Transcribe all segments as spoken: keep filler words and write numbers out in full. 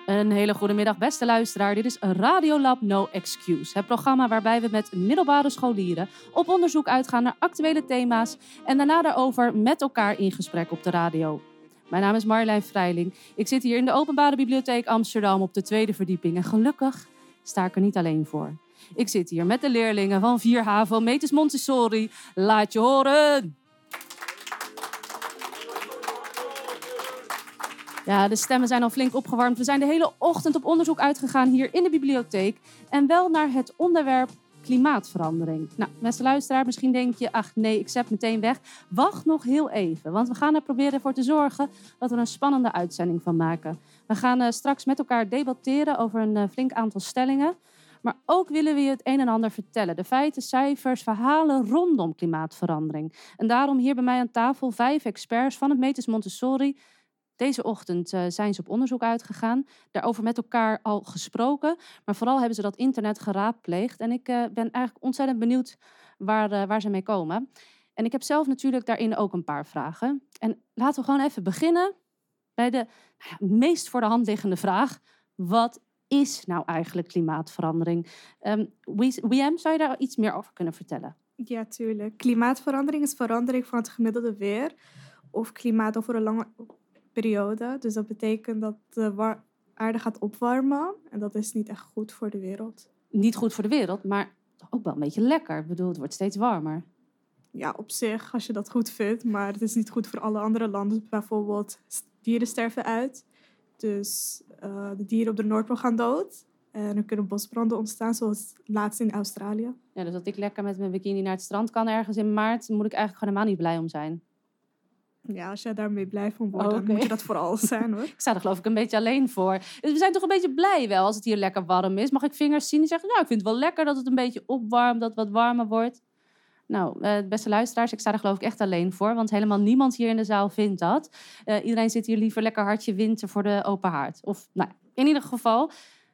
Een hele goede middag, beste luisteraar. Dit is Radiolab No Excuse. Het programma waarbij we met middelbare scholieren op onderzoek uitgaan naar actuele thema's en daarna daarover met elkaar in gesprek op de radio. Mijn naam is Marjolein Vrijling. Ik zit hier in de Openbare Bibliotheek Amsterdam op de tweede verdieping. En gelukkig sta ik er niet alleen voor. Ik zit hier met de leerlingen van vier HAVO Metis Montessori. Laat je horen! Ja, de stemmen zijn al flink opgewarmd. We zijn de hele ochtend op onderzoek uitgegaan hier in de bibliotheek. En wel naar het onderwerp klimaatverandering. Nou, beste luisteraar, misschien denk je, ach nee, ik zet meteen weg. Wacht nog heel even, want we gaan er proberen ervoor te zorgen dat we er een spannende uitzending van maken. We gaan uh, straks met elkaar debatteren over een uh, flink aantal stellingen. Maar ook willen we je het een en ander vertellen. De feiten, cijfers, verhalen rondom klimaatverandering. En daarom hier bij mij aan tafel vijf experts van het Metis Montessori. Deze ochtend uh, zijn ze op onderzoek uitgegaan, daarover met elkaar al gesproken. Maar vooral hebben ze dat internet geraadpleegd. En ik uh, ben eigenlijk ontzettend benieuwd waar, uh, waar ze mee komen. En ik heb zelf natuurlijk daarin ook een paar vragen. En laten we gewoon even beginnen bij de nou ja, meest voor de hand liggende vraag. Wat is nou eigenlijk klimaatverandering? Um, W M, zou je daar iets meer over kunnen vertellen? Ja, tuurlijk. Klimaatverandering is verandering van het gemiddelde weer of klimaat over een lange periode. Dus dat betekent dat de war- aarde gaat opwarmen. En dat is niet echt goed voor de wereld. Niet goed voor de wereld, maar ook wel een beetje lekker. Ik bedoel, het wordt steeds warmer. Ja, op zich, als je dat goed vindt. Maar het is niet goed voor alle andere landen. Bijvoorbeeld, dieren sterven uit. Dus uh, de dieren op de Noordpool gaan dood. En er kunnen bosbranden ontstaan, zoals laatst in Australië. Ja, dus dat ik lekker met mijn bikini naar het strand kan ergens in maart, moet ik eigenlijk gewoon helemaal niet blij om zijn. Ja, als jij daarmee blij van wordt, Oh, dan okay. moet je dat vooral zijn, hoor. Ik sta er geloof ik een beetje alleen voor. Dus we zijn toch een beetje blij wel als het hier lekker warm is. Mag ik vingers zien en zeggen, nou, ik vind het wel lekker dat het een beetje opwarmt, dat het wat warmer wordt. Nou, uh, beste luisteraars, ik sta er geloof ik echt alleen voor, want helemaal niemand hier in de zaal vindt dat. Uh, iedereen zit hier liever lekker hartje winter voor de open haard. Of, nou, in ieder geval,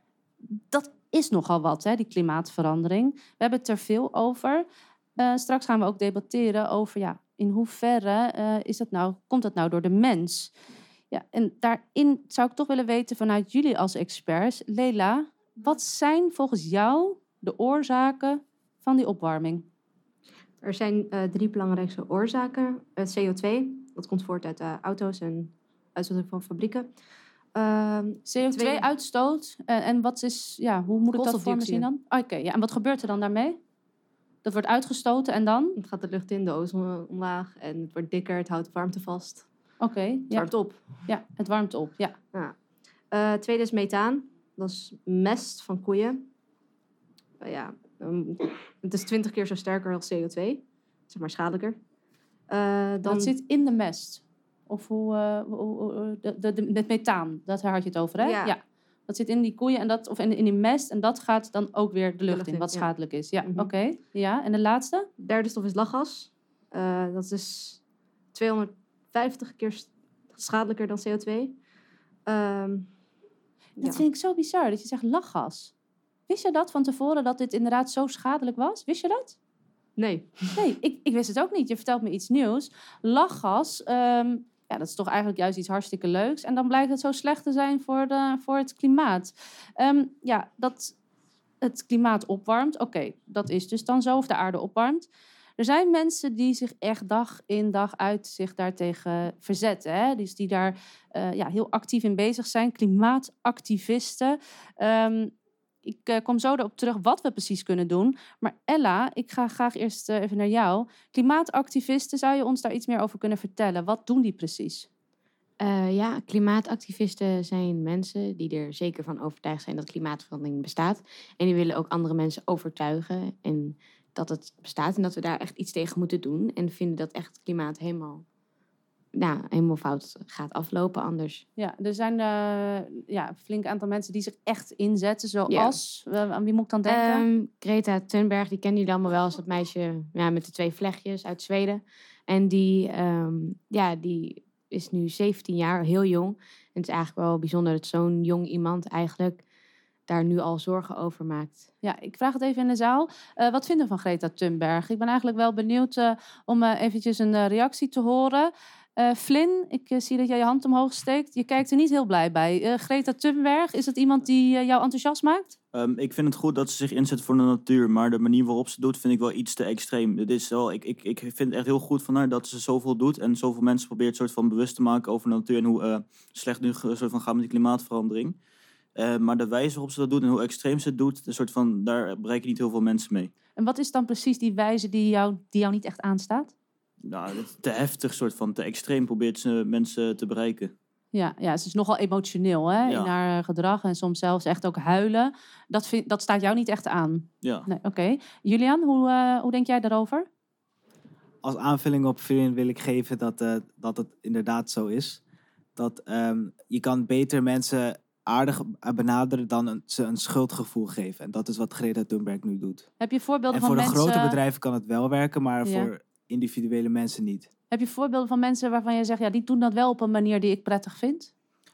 dat is nogal wat, hè, die klimaatverandering. We hebben het er veel over. Uh, straks gaan we ook debatteren over, ja, in hoeverre uh, is dat nou, komt dat nou door de mens? Ja, en daarin zou ik toch willen weten vanuit jullie als experts. Leila, wat zijn volgens jou de oorzaken van die opwarming? Er zijn uh, drie belangrijkste oorzaken. Uh, C O twee, dat komt voort uit uh, auto's en uitstoot van fabrieken. Uh, C O twee uitstoot. Uh, en wat is, ja, hoe moet ik dat voor me zien dan? Oké, okay, ja, en wat gebeurt er dan daarmee? Dat wordt uitgestoten en dan? Het gaat de lucht in, de ozon omlaag en het wordt dikker, het houdt warmte vast. Oké. Okay, het ja. warmt op. Ja, het warmt op, ja. ja. Uh, tweede is methaan. Dat is mest van koeien. Uh, ja, um, het is twintig keer zo sterker als C O twee. Zeg maar schadelijker. Uh, dan... Dat zit in de mest. Of hoe, uh, hoe uh, de, de, de, met methaan, dat had je het over, hè? Ja. ja. Dat zit in die koeien en dat, of in, in die mest en dat gaat dan ook weer de lucht, de lucht in, in, wat ja. schadelijk is. Ja, mm-hmm. Oké. Okay. Ja, en de laatste? De derde stof is lachgas. Uh, dat is tweehonderdvijftig keer schadelijker dan C O twee. Um, dat ja. vind ik zo bizar, dat je zegt lachgas. Wist je dat van tevoren, dat dit inderdaad zo schadelijk was? Wist je dat? Nee. Nee, ik, ik wist het ook niet. Je vertelt me iets nieuws. Lachgas, um, ja, dat is toch eigenlijk juist iets hartstikke leuks. En dan blijkt het zo slecht te zijn voor, de, voor het klimaat. Um, ja, dat het klimaat opwarmt. Oké, okay, dat is dus dan zo, of de aarde opwarmt. Er zijn mensen die zich echt dag in dag uit zich daartegen verzetten. Hè? Dus die daar uh, ja, heel actief in bezig zijn. Klimaatactivisten. Um, Ik uh, kom zo erop terug wat we precies kunnen doen. Maar Ella, ik ga graag eerst uh, even naar jou. Klimaatactivisten, zou je ons daar iets meer over kunnen vertellen? Wat doen die precies? Uh, ja, klimaatactivisten zijn mensen die er zeker van overtuigd zijn dat klimaatverandering bestaat. En die willen ook andere mensen overtuigen en dat het bestaat en dat we daar echt iets tegen moeten doen. En vinden dat echt het klimaat helemaal... Nou, helemaal fout gaat aflopen anders. Ja, er zijn uh, ja, een flink aantal mensen die zich echt inzetten, zoals... Ja. Uh, aan wie moet ik dan denken? Um, Greta Thunberg, die kennen jullie allemaal wel als dat meisje ja, met de twee vlechtjes uit Zweden. En die, um, ja, die is nu zeventien jaar, heel jong. En het is eigenlijk wel bijzonder dat zo'n jong iemand eigenlijk daar nu al zorgen over maakt. Ja, ik vraag het even in de zaal. Uh, wat vinden we van Greta Thunberg? Ik ben eigenlijk wel benieuwd uh, om uh, eventjes een uh, reactie te horen. Uh, Flynn, ik uh, zie dat jij je hand omhoog steekt. Je kijkt er niet heel blij bij. Uh, Greta Thunberg, is dat iemand die uh, jou enthousiast maakt? Um, ik vind het goed dat ze zich inzet voor de natuur. Maar de manier waarop ze doet vind ik wel iets te extreem. Dit is wel, ik, ik, ik vind het echt heel goed van haar dat ze zoveel doet. En zoveel mensen probeert soort van bewust te maken over de natuur. En hoe uh, slecht nu soort van gaat met die klimaatverandering. Uh, maar de wijze waarop ze dat doet en hoe extreem ze het doet. Een soort van, daar bereiken niet heel veel mensen mee. En wat is dan precies die wijze die jou, die jou niet echt aanstaat? Nou, te heftig, soort van, te extreem probeert ze mensen te bereiken. Ja, ja, ze is nogal emotioneel hè, Ja. in haar gedrag en soms zelfs echt ook huilen. Dat, vind, dat staat jou niet echt aan. Ja. Nee, oké. Okay. Julian, hoe, uh, hoe denk jij daarover? Als aanvulling op Flynn wil ik geven dat, uh, dat het inderdaad zo is. Dat um, je kan beter mensen aardig benaderen dan een, ze een schuldgevoel geven. En dat is wat Greta Thunberg nu doet. Heb je voorbeelden en van voor de mensen... grote bedrijven kan het wel werken, maar ja. voor individuele mensen niet. Heb je voorbeelden van mensen waarvan je zegt, ja, die doen dat wel op een manier die ik prettig vind?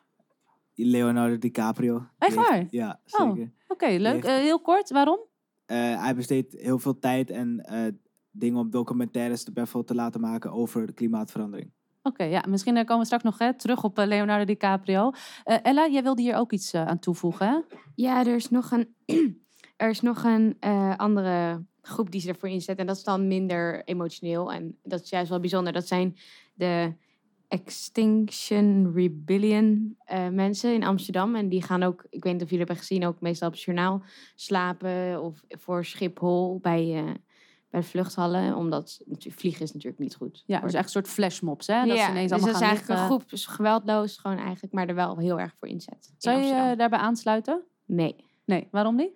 Leonardo DiCaprio. Echt waar? Heeft, ja, zeker. Oh, Oké, okay, leuk. heeft, uh, heel kort, waarom? Uh, hij besteedt heel veel tijd en uh, dingen om documentaires te, bijvoorbeeld te laten maken over de klimaatverandering. Oké, okay, ja, misschien komen we straks nog hè, terug op uh, Leonardo DiCaprio. Uh, Ella, jij wilde hier ook iets uh, aan toevoegen, hè? Ja, er is nog een, er is nog een uh, andere groep die ze ervoor inzet. En dat is dan minder emotioneel. En dat is juist wel bijzonder. Dat zijn de Extinction Rebellion uh, mensen in Amsterdam. En die gaan ook, ik weet niet of jullie hebben gezien, ook meestal op het journaal slapen. Of voor Schiphol bij... Uh, bij de vluchthallen, omdat vliegen is natuurlijk niet goed. Ja, dus echt een soort flashmobs, hè? Dat ja, ze ineens dus allemaal dat is gaan eigenlijk liggen. een groep, dus geweldloos gewoon eigenlijk, maar er wel heel erg voor inzet. Zou je uh, daarbij aansluiten? Nee. Nee, waarom niet?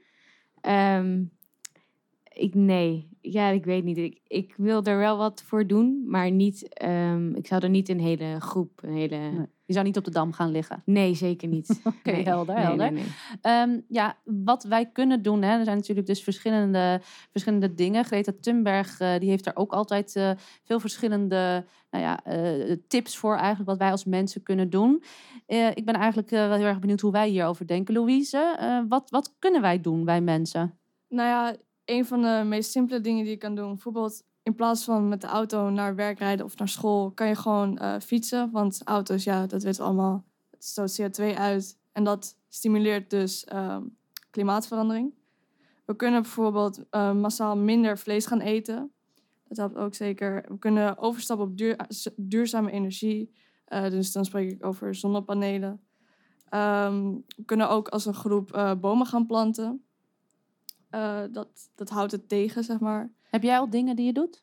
Um, ik, nee, ja, ik weet niet. Ik, ik wil er wel wat voor doen, maar niet, um, ik zou er niet een hele groep, een hele... Nee. Je zou niet op de Dam gaan liggen? Nee, zeker niet. Oké, okay, nee. helder, nee, helder. Nee, nee. Um, ja, wat wij kunnen doen, hè, er zijn natuurlijk dus verschillende, verschillende dingen. Greta Thunberg, uh, die heeft daar ook altijd uh, veel verschillende nou ja, uh, tips voor eigenlijk, wat wij als mensen kunnen doen. Uh, ik ben eigenlijk uh, wel heel erg benieuwd hoe wij hierover denken. Louise, uh, wat, wat kunnen wij doen, wij mensen? Nou ja, een van de meest simpele dingen die je kan doen, bijvoorbeeld in plaats van met de auto naar werk rijden of naar school, kan je gewoon uh, fietsen. Want auto's, ja, dat weten we allemaal, het stoot C O twee uit. En dat stimuleert dus uh, klimaatverandering. We kunnen bijvoorbeeld uh, massaal minder vlees gaan eten. Dat helpt ook zeker. We kunnen overstappen op duur, duurzame energie. Uh, dus dan spreek ik over zonnepanelen. Um, we kunnen ook als een groep uh, bomen gaan planten. Uh, dat, dat houdt het tegen, zeg maar. Heb jij al dingen die je doet?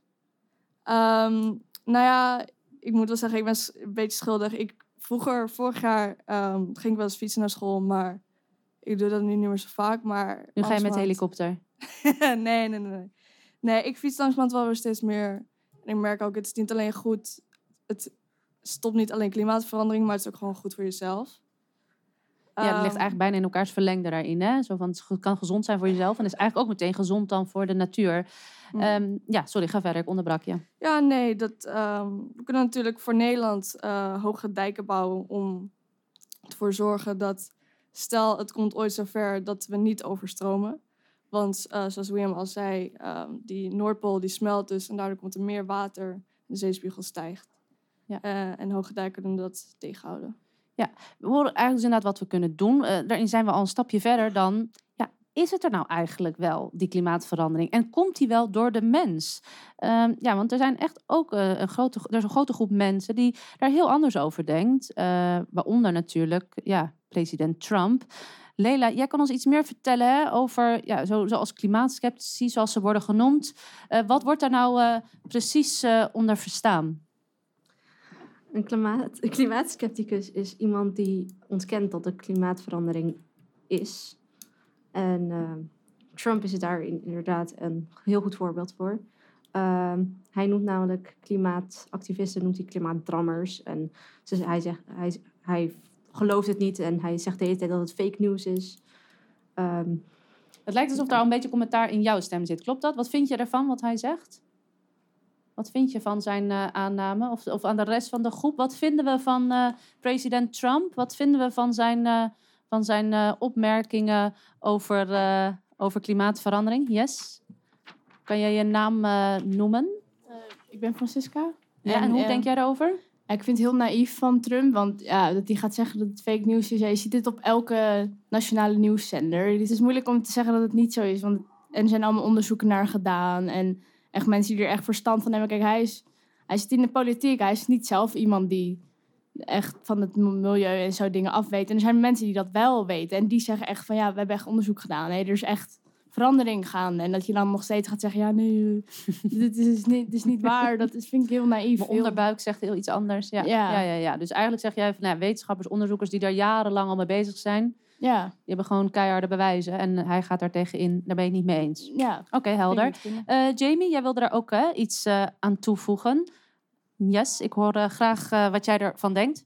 Um, nou ja, ik moet wel zeggen, ik ben een beetje schuldig. Ik, vroeger, vorig jaar, um, ging ik wel eens fietsen naar school, maar ik doe dat nu niet meer zo vaak. Maar nu ga je met de helikopter? nee, nee, nee, nee. Nee, ik fiets langzamerhand wel weer steeds meer. En ik merk ook, het is niet alleen goed, het stopt niet alleen klimaatverandering, maar het is ook gewoon goed voor jezelf. Ja, dat ligt eigenlijk bijna in elkaars verlengde daarin. Hè? Zo van, het kan gezond zijn voor jezelf. En is eigenlijk ook meteen gezond dan voor de natuur. Ja, um, ja sorry, ga verder. Ik onderbrak je. Ja, nee. Dat, um, we kunnen natuurlijk voor Nederland uh, hoge dijken bouwen om ervoor zorgen dat, stel het komt ooit zover, dat we niet overstromen. Want uh, zoals William al zei, um, die Noordpool die smelt dus en daardoor komt er meer water en de zeespiegel stijgt. Ja. Uh, en hoge dijken kunnen dat tegenhouden. Ja, we horen eigenlijk dus inderdaad wat we kunnen doen. Uh, daarin zijn we al een stapje verder dan... Ja, is het er nou eigenlijk wel, die klimaatverandering? En komt die wel door de mens? Uh, ja, want er zijn echt ook uh, een, grote, er is een grote groep mensen die daar heel anders over denkt. Uh, waaronder natuurlijk ja, president Trump. Leila, jij kan ons iets meer vertellen hè, over, ja, zo, zoals klimaatskeptici, zoals ze worden genoemd. Uh, wat wordt daar nou uh, precies uh, onder verstaan? Een, klimaat, een klimaatskepticus is iemand die ontkent dat er klimaatverandering is. En uh, Trump is daar inderdaad een heel goed voorbeeld voor. Uh, hij noemt namelijk klimaatactivisten, noemt hij klimaatdrammers. En dus hij, zegt, hij, hij gelooft het niet en hij zegt de hele tijd dat het fake news is. Um, het lijkt alsof daar al een beetje commentaar in jouw stem zit. Klopt dat? Wat vind je ervan, wat hij zegt? Wat vind je van zijn uh, aanname? Of, of aan de rest van de groep? Wat vinden we van uh, president Trump? Wat vinden we van zijn, uh, van zijn uh, opmerkingen over, uh, over klimaatverandering? Yes? Kan jij je naam uh, noemen? Uh, ik ben Francisca. Ja, en, en hoe uh, denk jij daarover? Ik vind het heel naïef van Trump, want ja, dat hij gaat zeggen dat het fake nieuws is. Ja, je ziet dit op elke nationale nieuwszender. Het is moeilijk om te zeggen dat het niet zo is, want er zijn allemaal onderzoeken naar gedaan. En echt mensen die er echt verstand van hebben. Kijk, hij, is, hij zit in de politiek. Hij is niet zelf iemand die echt van het milieu en zo dingen afweet. En er zijn mensen die dat wel weten. En die zeggen echt van, ja, we hebben echt onderzoek gedaan. Nee, er is echt verandering gaande. En dat je dan nog steeds gaat zeggen, ja, nee, dit is niet, dit is niet waar. Dat is, vind ik heel naïef. Mijn onderbuik zegt heel iets anders. Ja. Ja. Ja, ja, ja. Dus eigenlijk zeg jij van, nou, wetenschappers, onderzoekers die daar jarenlang al mee bezig zijn, Ja, die hebben gewoon keiharde bewijzen. En hij gaat daar tegenin. Daar ben je het niet mee eens. ja. Oké, helder. Vind ik het kunnen. Eh, Jamie, jij wilde daar ook hè, iets uh, aan toevoegen. Yes, ik hoor uh, graag uh, wat jij ervan denkt.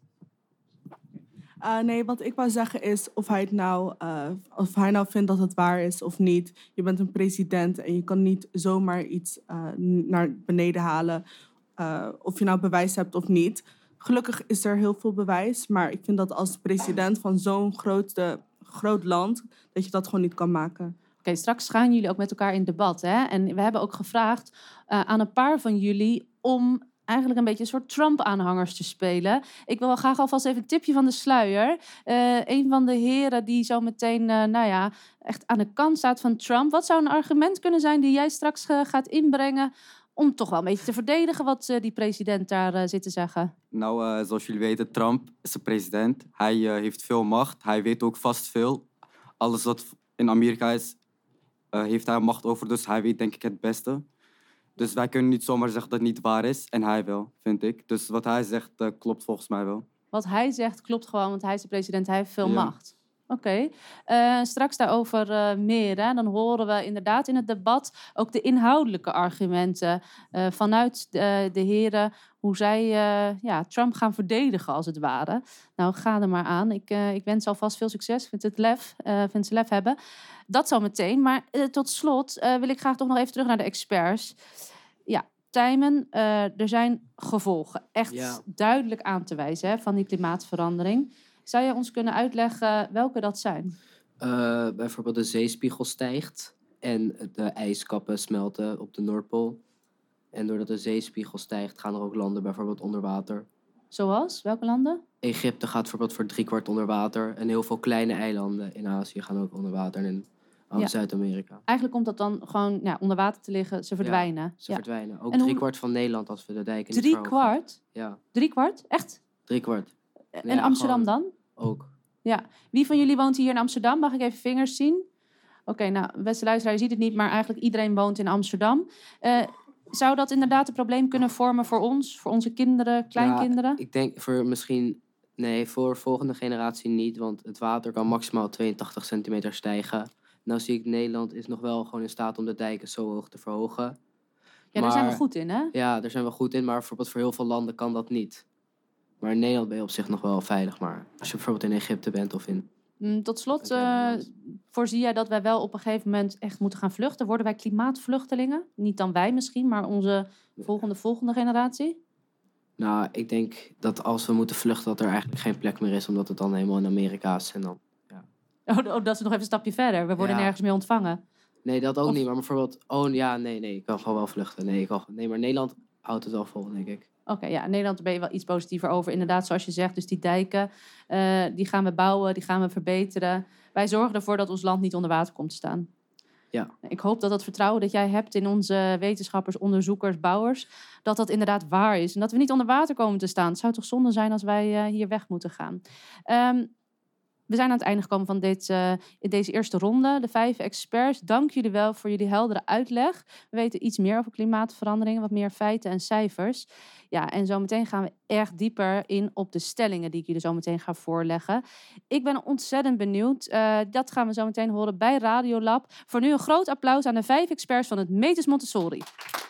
Uh, nee, wat ik wou zeggen is of hij, het nou, uh, of hij nou vindt dat het waar is of niet. Je bent een president en je kan niet zomaar iets uh, naar beneden halen. Uh, of je nou bewijs hebt of niet. Gelukkig is er heel veel bewijs. Maar ik vind dat als president van zo'n grote, groot land, dat je dat gewoon niet kan maken. Oké, okay, straks gaan jullie ook met elkaar in debat. Hè? En we hebben ook gevraagd uh, aan een paar van jullie om eigenlijk een beetje een soort Trump-aanhangers te spelen. Ik wil graag alvast even een tipje van de sluier. Uh, een van de heren die zo meteen, uh, nou ja, echt aan de kant staat van Trump. Wat zou een argument kunnen zijn die jij straks uh, gaat inbrengen om toch wel een beetje te verdedigen wat uh, die president daar uh, zit te zeggen? Nou, uh, zoals jullie weten, Trump is de president. Hij uh, heeft veel macht. Hij weet ook vast veel. Alles wat in Amerika is, uh, heeft hij macht over. Dus hij weet denk ik het beste. Dus wij kunnen niet zomaar zeggen dat het niet waar is. En hij wel, vind ik. Dus wat hij zegt, uh, klopt volgens mij wel. Wat hij zegt klopt gewoon, want hij is de president. Hij heeft veel Ja. macht. Oké. Okay. Uh, straks daarover uh, meer. Hè. Dan horen we inderdaad in het debat ook de inhoudelijke argumenten uh, vanuit de, de heren. Hoe zij uh, ja, Trump gaan verdedigen, als het ware. Nou, ga er maar aan. Ik, uh, ik wens alvast veel succes. Ik vind het lef, uh, vind ze lef hebben. Dat zo meteen. Maar uh, tot slot uh, wil ik graag toch nog even terug naar de experts. Ja, Tijmen, uh, er zijn gevolgen. Echt Ja. duidelijk aan te wijzen hè, van die klimaatverandering. Zou je ons kunnen uitleggen welke dat zijn? Uh, bijvoorbeeld de zeespiegel stijgt en de ijskappen smelten op de Noordpool. En doordat de zeespiegel stijgt, gaan er ook landen bijvoorbeeld onder water. Zoals? Welke landen? Egypte gaat bijvoorbeeld voor driekwart onder water. En heel veel kleine eilanden in Azië gaan ook onder water. En in Ja. Zuid-Amerika. Eigenlijk komt dat dan gewoon ja, onder water te liggen. Ze verdwijnen. Ja, ze Ja. verdwijnen. Ook En hoe- driekwart van Nederland als we de dijken niet Drie verhogen. kwart? Ja, Drie kwart? Echt? driekwart. En Ja, Amsterdam gewoon dan? Ook. Ja. Wie van jullie woont hier in Amsterdam? Mag ik even vingers zien? Oké, okay, nou, beste luisteraar, je ziet het niet, maar eigenlijk iedereen woont in Amsterdam. Uh, zou dat inderdaad een probleem kunnen vormen voor ons, voor onze kinderen, kleinkinderen? Ja, ik denk voor misschien... Nee, voor volgende generatie niet. Want het water kan maximaal tweeëntachtig centimeter stijgen. Nou zie ik, Nederland is nog wel gewoon in staat om de dijken zo hoog te verhogen. Ja, daar zijn we goed in, hè? Ja, daar zijn we goed in. Maar bijvoorbeeld voor heel veel landen kan dat niet. Maar in Nederland ben je op zich nog wel veilig. Maar als je bijvoorbeeld in Egypte bent of in... Mm, tot slot, Een kleine uh, land. voorzie jij dat wij wel op een gegeven moment echt moeten gaan vluchten? Worden wij klimaatvluchtelingen? Niet dan wij misschien, maar onze volgende, volgende generatie? Nou, ik denk dat als we moeten vluchten, dat er eigenlijk geen plek meer is. Omdat het dan helemaal in Amerika is. En dan... Oh, oh, dat is nog even een stapje verder. We worden Ja. nergens meer ontvangen. Nee, dat ook Of- niet. Maar bijvoorbeeld... Oh, ja, nee, nee. Ik kan gewoon wel vluchten. Nee, ik kan... nee maar Nederland houdt het wel vol, denk ik. Oké, okay, ja, in Nederland ben je wel iets positiever over. Inderdaad, zoals je zegt, dus die dijken, uh, die gaan we bouwen, die gaan we verbeteren. Wij zorgen ervoor dat ons land niet onder water komt te staan. Ja. Ik hoop dat dat vertrouwen dat jij hebt in onze wetenschappers, onderzoekers, bouwers, dat dat inderdaad waar is. En dat we niet onder water komen te staan. Het zou toch zonde zijn als wij uh, hier weg moeten gaan. Um, We zijn aan het einde gekomen van dit, uh, in deze eerste ronde. De vijf experts, dank jullie wel voor jullie heldere uitleg. We weten iets meer over klimaatverandering, wat meer feiten en cijfers. Ja, en zometeen gaan we erg dieper in op de stellingen die ik jullie zometeen ga voorleggen. Ik ben ontzettend benieuwd. Uh, dat gaan we zometeen horen bij Radiolab. Voor nu een groot applaus aan de vijf experts van het Metis Montessori.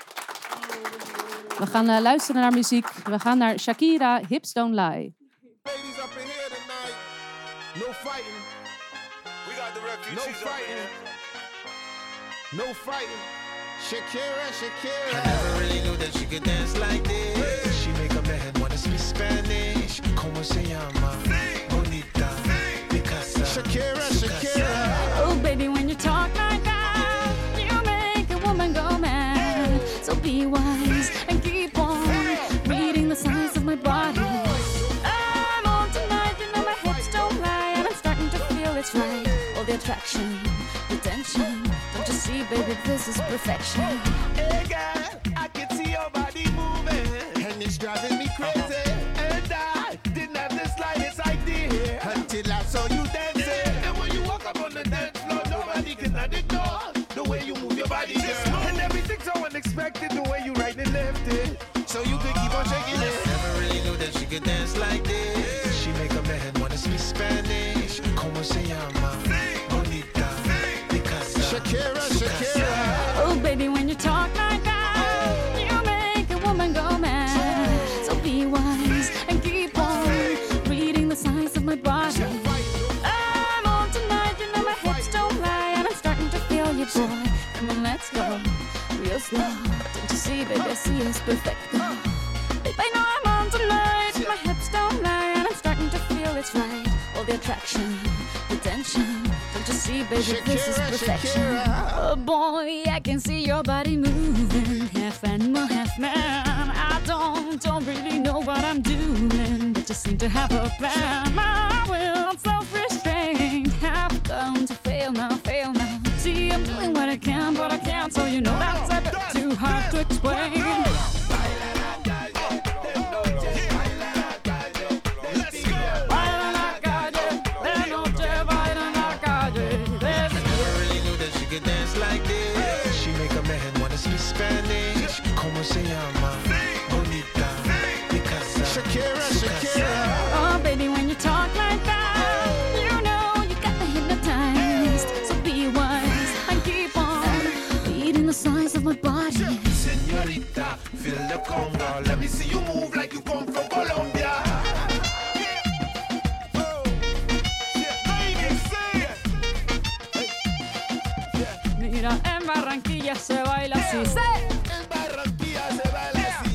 We gaan uh, luisteren naar muziek. We gaan naar Shakira, Hips Don't Lie. Ladies up in here tonight. No fighting. We got the refugees. No fighting. No fighting. Shakira, Shakira. I never really knew that she could dance like this. She make up her head wanna speak Spanish. Como se llama? Bonita. Picasa. Shakira, Shakira. Oh, baby, when you talk like that, you make a woman go mad. So be wise and keep on reading the signs of my body. it's right. All the attraction, the tension. Don't you see, baby, this is perfection. Hey girl, I can see your body moving, and it's driving me crazy. And I didn't have the slightest idea until I saw you dancing. And when you walk up on the dance floor, nobody can ignore the way you move your body, girl. And everything's so unexpected, the way you right and left it, so you could keep on shaking it. Never really knew that she could dance like this. She make a man wanna speak Spanish. Como se llama? Bonita. Because Shakira, Shakira. Oh, baby, when you talk like that, you make a woman go mad. So be wise and keep on reading the signs of my body. I'm on tonight, you know my hips don't lie, and I'm starting to feel you, boy. Come on, let's go, real slow. Don't you see, baby, I see it's perfect. Babe, I know I'm on tonight, my hips don't lie, and I'm starting to feel it's right. All the attraction, the tension. Don't you see, baby, this is perfection. Oh boy, I can see your body moving, half animal, half man. I don't, don't really know what I'm doing, but just seem to have a plan. My will, self-restraint, have come to fail now, fail now. See, I'm doing what I can, but I can't, so you know that's a bit too hard to explain. Spanish, como se llama? Bonita, Picasa, Shakira, Shakira. Oh, baby, when you talk like that, you know you got me hypnotized. So be wise and keep on reading the signs of my body. Señorita, feel the conga. Let me see you move like you come from Colombia. Mira, en Barranquilla se baila así. En Barranquilla se baila así.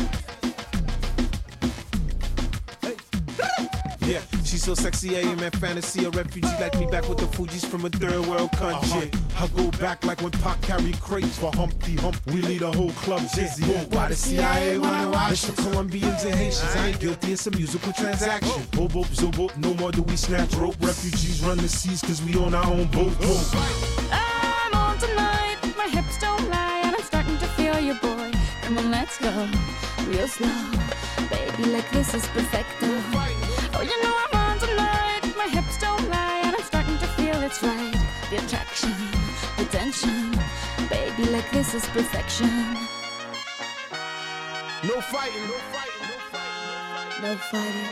Yeah, she's so sexy, I am in fantasy. A refugee like me back with the Fugees from a third world country. Uh-huh. I go back like when Pac carried crates for Humpty Hump. We lead a whole club dizzy. Yeah. Why the C I A wanna watch? It's the Colombians and Haitians. I ain't guilty, it's a musical transaction. Boop, boop, zoop, boop. No more do we snatch rope. Refugees run the seas cause we own our own boat. I'm on tonight, my hips don't lie, and I'm starting to feel you, boy. Come on, let's go, real slow. Baby, like this is perfecto. Oh, you know I'm on tonight, my hips don't lie, and I'm starting to feel it's right. The attraction, the tension. Baby, like this is perfection. No fighting, no fighting, no fighting, no fighting.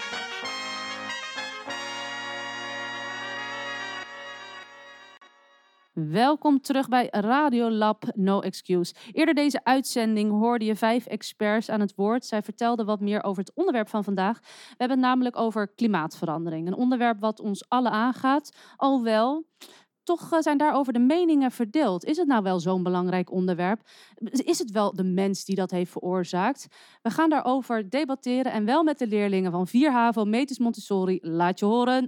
Welkom terug bij Radiolab No Excuse. Eerder deze uitzending hoorde je vijf experts aan het woord. Zij vertelden wat meer over het onderwerp van vandaag. We hebben het namelijk over klimaatverandering. Een onderwerp wat ons allen aangaat. Alhoewel, toch zijn daarover de meningen verdeeld. Is het nou wel zo'n belangrijk onderwerp? Is het wel de mens die dat heeft veroorzaakt? We gaan daarover debatteren en wel met de leerlingen van vier HAVO Metis Montessori. Laat je horen.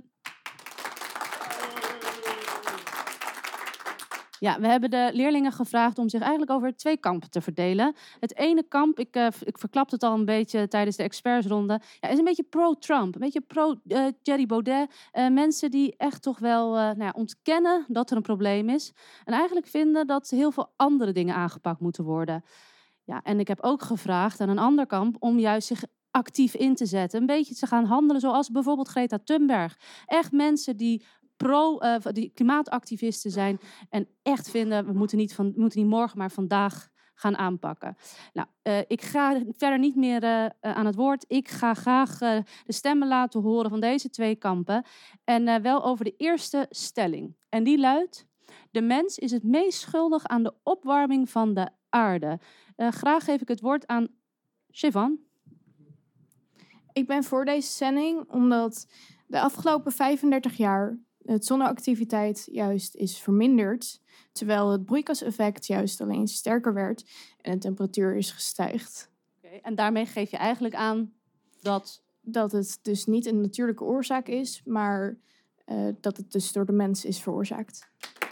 Ja, we hebben de leerlingen gevraagd om zich eigenlijk over twee kampen te verdelen. Het ene kamp, ik, uh, ik verklapte het al een beetje tijdens de expertsronde, ja, is een beetje pro-Trump, een beetje pro-Thierry uh, Baudet. Uh, mensen die echt toch wel uh, nou ja, ontkennen dat er een probleem is. En eigenlijk vinden dat heel veel andere dingen aangepakt moeten worden. Ja, en ik heb ook gevraagd aan een ander kamp om juist zich actief in te zetten. Een beetje te gaan handelen zoals bijvoorbeeld Greta Thunberg. Echt mensen die... Pro, uh, die klimaatactivisten zijn en echt vinden, we moeten niet, van, we moeten niet morgen, maar vandaag gaan aanpakken. Nou, uh, ik ga verder niet meer uh, uh, aan het woord. Ik ga graag uh, de stemmen laten horen van deze twee kampen. En uh, wel over de eerste stelling. En die luidt, de mens is het meest schuldig aan de opwarming van de aarde. Uh, graag geef ik het woord aan Sivan. Ik ben voor deze stelling omdat de afgelopen vijfendertig jaar het zonneactiviteit juist is verminderd, terwijl het broeikaseffect juist alleen sterker werd en de temperatuur is gestijgd. Okay, en daarmee geef je eigenlijk aan dat... Dat het dus niet een natuurlijke oorzaak is, maar uh, dat het dus door de mens is veroorzaakt.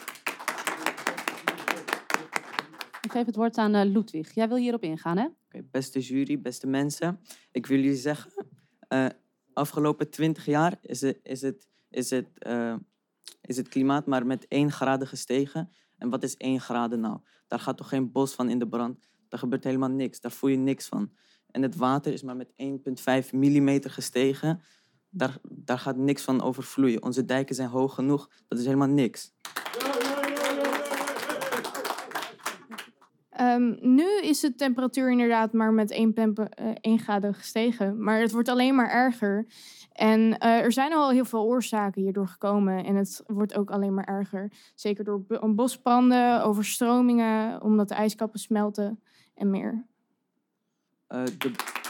Ik geef het woord aan uh, Ludwig. Jij wil hierop ingaan, hè? Okay, beste jury, beste mensen. Ik wil jullie zeggen, uh, afgelopen twintig jaar is het... Is het Is het, uh, is het klimaat maar met één graden gestegen. En wat is één graden nou? Daar gaat toch geen bos van in de brand? Daar gebeurt helemaal niks. Daar voel je niks van. En het water is maar met één komma vijf millimeter gestegen. Daar, daar gaat niks van overvloeien. Onze dijken zijn hoog genoeg. Dat is helemaal niks. Um, nu is de temperatuur inderdaad maar met één, pempe, uh, één graden gestegen. Maar het wordt alleen maar erger. En uh, er zijn al heel veel oorzaken hierdoor gekomen. En het wordt ook alleen maar erger. Zeker door bosbranden, overstromingen, omdat de ijskappen smelten en meer. Uh, de...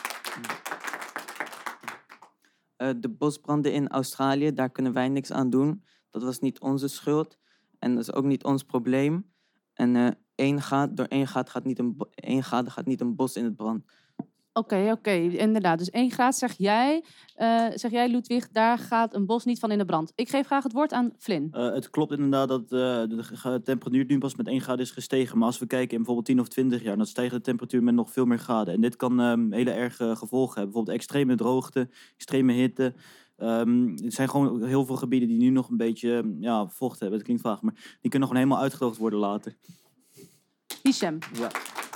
Uh, de bosbranden in Australië, daar kunnen wij niks aan doen. Dat was niet onze schuld. En dat is ook niet ons probleem. En uh, één gaat, door één graad gaat niet een, bo- één graad gaat niet een bos in het brand. Oké, okay, oké, okay, inderdaad. Dus één graad zeg jij, uh, zeg jij, Ludwig, daar gaat een bos niet van in de brand. Ik geef graag het woord aan Flynn. Uh, het klopt inderdaad dat uh, de temperatuur nu pas met één graad is gestegen. Maar als we kijken in bijvoorbeeld tien of twintig jaar, dan stijgt de temperatuur met nog veel meer graden. En dit kan um, hele erge gevolgen hebben. Bijvoorbeeld extreme droogte, extreme hitte. Um, er zijn gewoon heel veel gebieden die nu nog een beetje ja, vocht hebben. Het klinkt vaag, maar die kunnen gewoon helemaal uitgedroogd worden later. Hisham. Ja.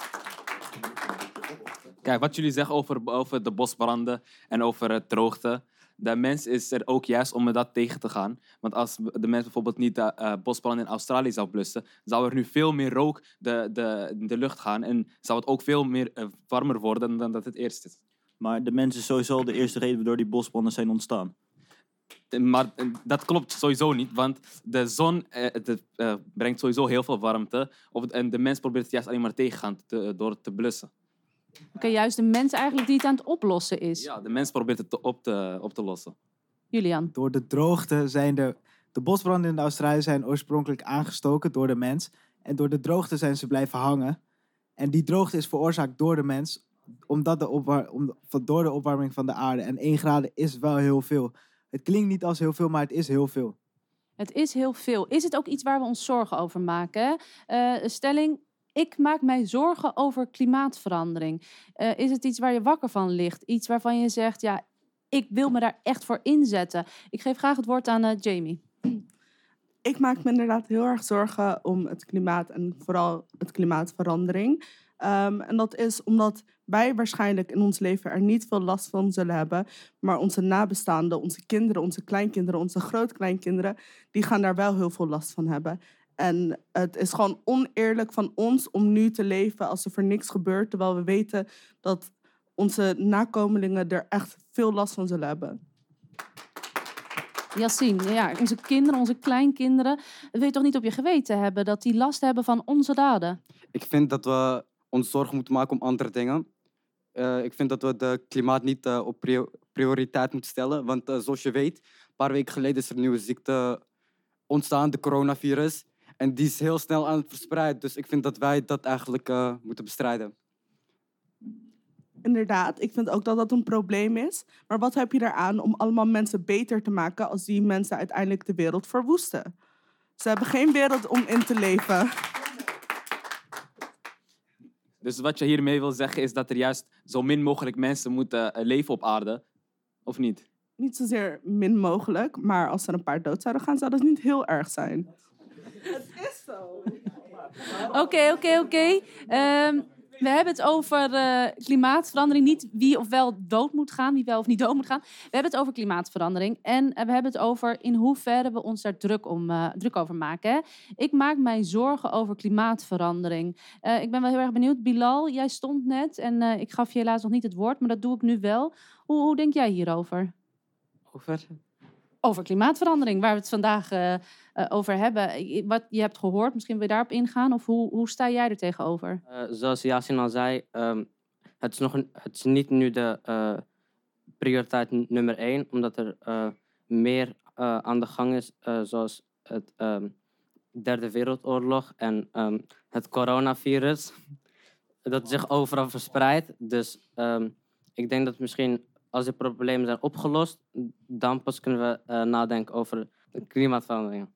Kijk, wat jullie zeggen over, over de bosbranden en over het droogte. De mens is er ook juist om dat tegen te gaan. Want als de mens bijvoorbeeld niet de uh, bosbranden in Australië zou blussen, zou er nu veel meer rook de, de, de lucht gaan. En zou het ook veel meer uh, warmer worden dan dat het eerst is. Maar de mens is sowieso de eerste reden waardoor die bosbranden zijn ontstaan. Maar dat klopt sowieso niet, want de zon uh, de, uh, brengt sowieso heel veel warmte. Of, en de mens probeert het juist alleen maar tegengaan te, door het te blussen. Oké, okay, juist de mens eigenlijk die het aan het oplossen is. Ja, de mens probeert het te op, te, op te lossen. Julian. Door de droogte zijn de... De bosbranden in de Australië zijn oorspronkelijk aangestoken door de mens. En door de droogte zijn ze blijven hangen. En die droogte is veroorzaakt door de mens. Omdat de opwar- om, door de opwarming van de aarde. En één graden is wel heel veel. Het klinkt niet als heel veel, maar het is heel veel. Het is heel veel. Is het ook iets waar we ons zorgen over maken? Uh, stelling... Ik maak mij zorgen over klimaatverandering. Uh, is het iets waar je wakker van ligt? Iets waarvan je zegt, ja, ik wil me daar echt voor inzetten. Ik geef graag het woord aan uh, Jamie. Ik maak me inderdaad heel erg zorgen om het klimaat en vooral het klimaatverandering. Um, en dat is omdat wij waarschijnlijk in ons leven er niet veel last van zullen hebben. Maar onze nabestaanden, onze kinderen, onze kleinkinderen, onze grootkleinkinderen, die gaan daar wel heel veel last van hebben. En het is gewoon oneerlijk van ons om nu te leven alsof er niks gebeurt. Terwijl we weten dat onze nakomelingen er echt veel last van zullen hebben. Yassine, ja, onze kinderen, onze kleinkinderen. Dat wil je toch niet op je geweten hebben dat die last hebben van onze daden? Ik vind dat we ons zorgen moeten maken om andere dingen. Uh, ik vind dat we het klimaat niet uh, op prior- prioriteit moeten stellen. Want uh, zoals je weet, een paar weken geleden is er een nieuwe ziekte ontstaan, de coronavirus. En die is heel snel aan het verspreiden. Dus ik vind dat wij dat eigenlijk uh, moeten bestrijden. Inderdaad, ik vind ook dat dat een probleem is. Maar wat heb je eraan om allemaal mensen beter te maken als die mensen uiteindelijk de wereld verwoesten? Ze hebben geen wereld om in te leven. Dus wat je hiermee wil zeggen is dat er juist zo min mogelijk mensen moeten uh, leven op aarde, of niet? Niet zozeer min mogelijk, maar als er een paar dood zouden gaan, zou dat niet heel erg zijn. Het is zo. Oké, oké, oké. We hebben het over uh, klimaatverandering. Niet wie of wel dood moet gaan, wie wel of niet dood moet gaan. We hebben het over klimaatverandering. En uh, we hebben het over in hoeverre we ons daar druk, om, uh, druk over maken. Hè? Ik maak mij zorgen over klimaatverandering. Uh, ik ben wel heel erg benieuwd. Bilal, jij stond net en uh, ik gaf je helaas nog niet het woord, maar dat doe ik nu wel. Hoe, hoe denk jij hierover? Over? Over klimaatverandering, waar we het vandaag uh, uh, over hebben. Wat je hebt gehoord, misschien wil je daarop ingaan? Of hoe, hoe sta jij er tegenover? Uh, zoals Yassine al zei, um, het, is nog een, het is niet nu de uh, prioriteit n- nummer één. Omdat er uh, meer uh, aan de gang is, uh, zoals het um, derde wereldoorlog en um, het coronavirus. Dat zich overal verspreidt. Dus um, ik denk dat misschien... Als de problemen zijn opgelost, dan pas kunnen we uh, nadenken over de klimaatverandering.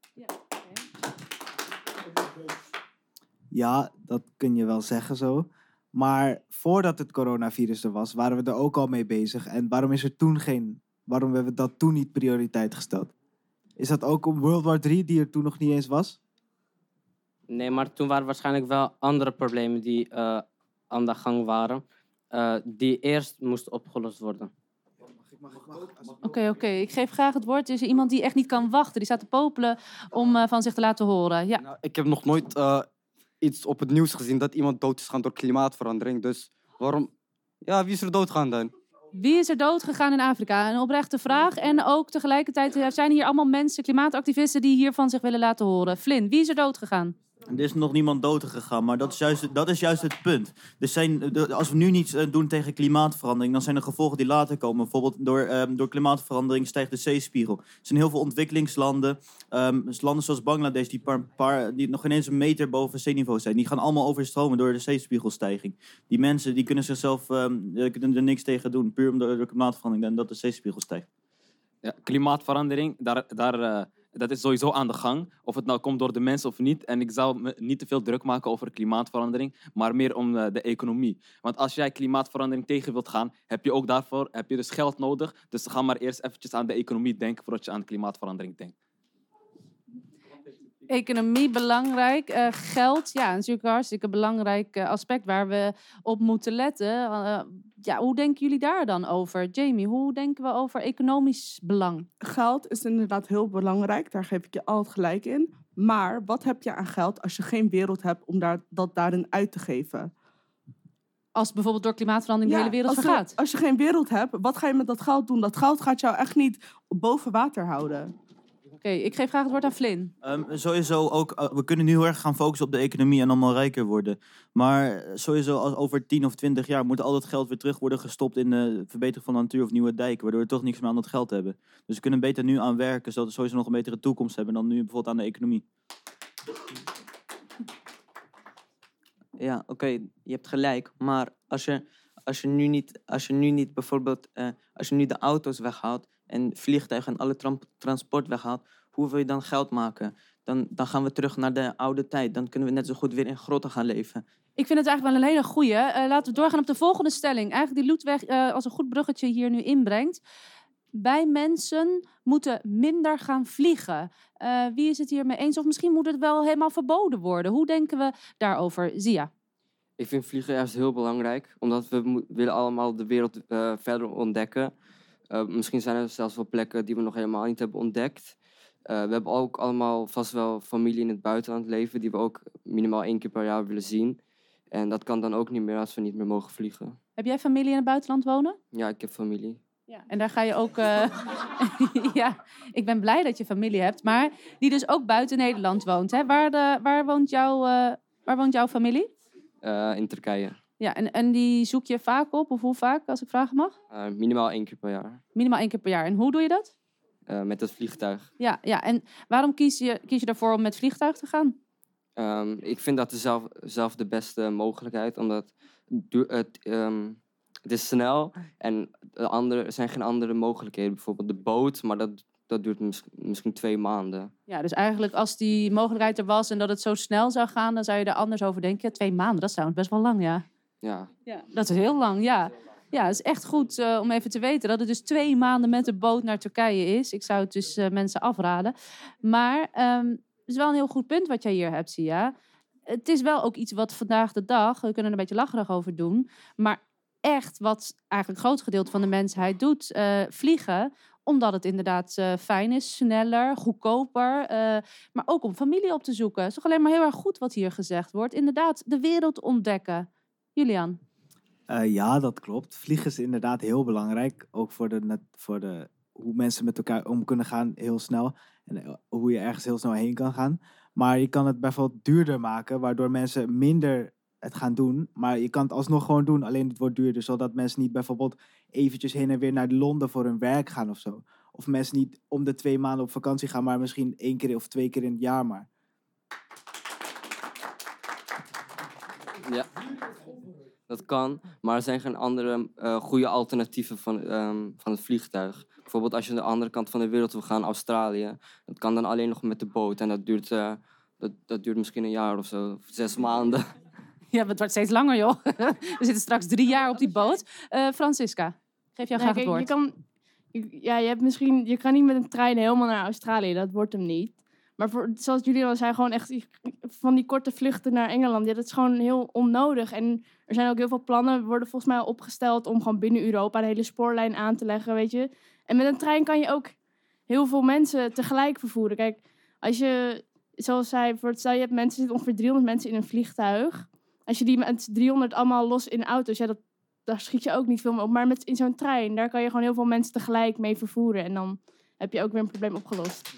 Ja, dat kun je wel zeggen zo. Maar voordat het coronavirus er was, waren we er ook al mee bezig. En waarom is er toen geen... Waarom hebben we dat toen niet prioriteit gesteld? Is dat ook om World War drie, die er toen nog niet eens was? Nee, maar toen waren waarschijnlijk wel andere problemen die uh, aan de gang waren. Uh, die eerst moesten opgelost worden. Oké, okay, oké. Okay. Ik geef graag het woord. Er is iemand die echt niet kan wachten. Die staat te popelen om uh, van zich te laten horen. Ja. Nou, ik heb nog nooit uh, iets op het nieuws gezien dat iemand dood is gegaan door klimaatverandering. Dus waarom... Ja, wie is er dood gegaan dan? Wie is er dood gegaan in Afrika? Een oprechte vraag. En ook tegelijkertijd zijn hier allemaal mensen, klimaatactivisten, die hier van zich willen laten horen. Flynn, wie is er dood gegaan? Er is nog niemand dood gegaan, maar dat is juist, dat is juist het punt. Er zijn, als we nu niets doen tegen klimaatverandering, dan zijn er gevolgen die later komen. Bijvoorbeeld door, um, door klimaatverandering stijgt de zeespiegel. Er zijn heel veel ontwikkelingslanden, um, landen zoals Bangladesh, die, paar, paar, die nog geen eens een meter boven zeeniveau zijn. Die gaan allemaal overstromen door de zeespiegelstijging. Die mensen die kunnen zichzelf um, kunnen er niks tegen doen, puur door, door klimaatverandering en dat de zeespiegel stijgt. Ja, klimaatverandering, daar... daar uh... dat is sowieso aan de gang, of het nou komt door de mensen of niet. En ik zou me niet te veel druk maken over klimaatverandering, maar meer om uh, de economie. Want als jij klimaatverandering tegen wilt gaan, heb je ook daarvoor heb je dus geld nodig. Dus ga maar eerst eventjes aan de economie denken voordat je aan de klimaatverandering denkt. Economie belangrijk, uh, geld, ja, natuurlijk een hartstikke belangrijk uh, aspect waar we op moeten letten. Uh, ja, hoe denken jullie daar dan over? Jamie, hoe denken we over economisch belang? Geld is inderdaad heel belangrijk, daar geef ik je altijd gelijk in. Maar wat heb je aan geld als je geen wereld hebt om daar, dat daarin uit te geven? Als bijvoorbeeld door klimaatverandering ja, de hele wereld als vergaat. Je, als je geen wereld hebt, wat ga je met dat geld doen? Dat geld gaat jou echt niet boven water houden. Oké, okay, ik geef graag het woord aan Flynn. Um, sowieso ook, uh, we kunnen nu heel erg gaan focussen op de economie en allemaal rijker worden. Maar sowieso als over tien of twintig jaar moet al dat geld weer terug worden gestopt in de verbetering van de natuur of nieuwe dijken, waardoor we toch niks meer aan dat geld hebben. Dus we kunnen beter nu aan werken, zodat we sowieso nog een betere toekomst hebben dan nu bijvoorbeeld aan de economie. Ja, oké, okay, je hebt gelijk. Maar als je, als je, nu, niet, als je nu niet bijvoorbeeld, uh, als je nu de auto's weghaalt en vliegtuigen en alle tra- transport weghaalt, hoe wil je dan geld maken? Dan, dan gaan we terug naar de oude tijd. Dan kunnen we net zo goed weer in grotten gaan leven. Ik vind het eigenlijk wel een hele goeie. Uh, laten we doorgaan op de volgende stelling. Eigenlijk die Ludwig uh, als een goed bruggetje hier nu inbrengt. Wij mensen moeten minder gaan vliegen. Uh, wie is het hiermee eens? Of misschien moet het wel helemaal verboden worden. Hoe denken we daarover? Zia? Ik vind vliegen juist heel belangrijk. Omdat we mo- willen allemaal de wereld uh, verder ontdekken. Uh, misschien zijn er zelfs wel plekken die we nog helemaal niet hebben ontdekt. Uh, we hebben ook allemaal vast wel familie in het buitenland leven die we ook minimaal één keer per jaar willen zien. En dat kan dan ook niet meer als we niet meer mogen vliegen. Heb jij familie in het buitenland wonen? Ja, ik heb familie. Ja, en daar ga je ook... Uh... ja, ik ben blij dat je familie hebt, maar die dus ook buiten Nederland woont. Hè? Waar, de, waar, woont jouw, uh, waar woont jouw familie? Uh, in Turkije. Ja, en, en die zoek je vaak op? Of hoe vaak, als ik vragen mag? Uh, minimaal één keer per jaar. Minimaal één keer per jaar. En hoe doe je dat? Uh, met het vliegtuig. Ja, ja, en waarom kies je, kies je ervoor om met vliegtuig te gaan? Um, ik vind dat zelf, zelf de beste mogelijkheid, omdat het, um, het is snel en de andere, er zijn geen andere mogelijkheden. Bijvoorbeeld de boot, maar dat, dat duurt mis, misschien twee maanden. Ja, dus eigenlijk als die mogelijkheid er was en dat het zo snel zou gaan, dan zou je er anders over denken. Twee maanden, dat is trouwens best wel lang, ja. Ja. Ja, dat is heel lang, ja. Ja, het is echt goed uh, om even te weten dat het dus twee maanden met de boot naar Turkije is. Ik zou het dus uh, mensen afraden. Maar um, het is wel een heel goed punt wat jij hier hebt, Sia. Het is wel ook iets wat vandaag de dag, we kunnen er een beetje lacherig over doen, maar echt wat eigenlijk een groot gedeelte van de mensheid doet, uh, vliegen, omdat het inderdaad uh, fijn is, sneller, goedkoper, uh, maar ook om familie op te zoeken. Het is toch alleen maar heel erg goed wat hier gezegd wordt. Inderdaad, de wereld ontdekken. Julian? Uh, ja, dat klopt. Vliegen is inderdaad heel belangrijk. Ook voor, de, voor de, hoe mensen met elkaar om kunnen gaan heel snel. En hoe je ergens heel snel heen kan gaan. Maar je kan het bijvoorbeeld duurder maken, waardoor mensen minder het gaan doen. Maar je kan het alsnog gewoon doen, alleen het wordt duurder. Zodat mensen niet bijvoorbeeld eventjes heen en weer naar Londen voor hun werk gaan of zo. Of mensen niet om de twee maanden op vakantie gaan, maar misschien één keer of twee keer in het jaar maar. Ja. Dat kan, maar er zijn geen andere uh, goede alternatieven van, um, van het vliegtuig. Bijvoorbeeld als je aan de andere kant van de wereld wil gaan, Australië. Dat kan dan alleen nog met de boot en dat duurt, uh, dat, dat duurt misschien een jaar of zo, of zes maanden. Ja, maar het wordt steeds langer, joh. We zitten straks drie jaar op die boot. Uh, Francisca, geef jou nee, graag het woord. Je kan, ik- ja, je hebt misschien, je kan niet met een trein helemaal naar Australië, dat wordt hem niet. Maar voor, zoals jullie al zei, gewoon echt die- van die korte vluchten naar Engeland, ja, dat is gewoon heel onnodig. En er zijn ook heel veel plannen, worden volgens mij al opgesteld om gewoon binnen Europa een hele spoorlijn aan te leggen, weet je. En met een trein kan je ook heel veel mensen tegelijk vervoeren. Kijk, als je, zoals zij, voor het stel je hebt mensen, er zitten ongeveer driehonderd mensen in een vliegtuig. Als je die met driehonderd allemaal los in auto's, ja, dat, daar schiet je ook niet veel mee op. Maar met, in zo'n trein, daar kan je gewoon heel veel mensen tegelijk mee vervoeren. En dan heb je ook weer een probleem opgelost.